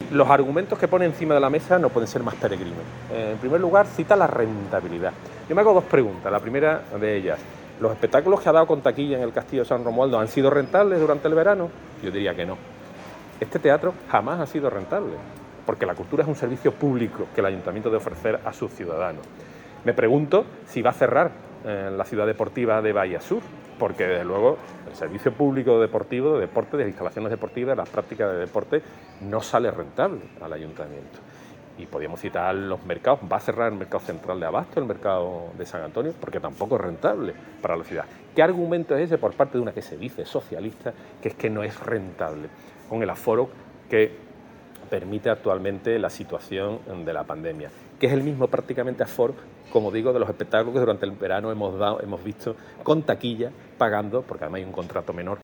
Los argumentos que pone encima de la mesa no pueden ser más peregrinos. En primer lugar, cita la rentabilidad. Yo me hago dos preguntas. La primera de ellas, ¿los espectáculos que ha dado con taquilla en el Castillo de San Romualdo han sido rentables durante el verano? Yo diría que no. Este teatro jamás ha sido rentable, porque la cultura es un servicio público que el ayuntamiento debe ofrecer a sus ciudadanos. Me pregunto si va a cerrar la ciudad deportiva de Bahía Sur, porque desde luego el servicio público deportivo, de deporte, de instalaciones deportivas, las prácticas de deporte, no sale rentable al ayuntamiento. Y podríamos citar los mercados. Va a cerrar el mercado central de Abasto, el mercado de San Antonio, porque tampoco es rentable para la ciudad. ¿Qué argumento es ese por parte de una que se dice socialista, que es que no es rentable con el aforo que permite actualmente la situación de la pandemia, que es el mismo prácticamente aforo, como digo, de los espectáculos que durante el verano hemos visto con taquilla, pagando, porque además hay un contrato menor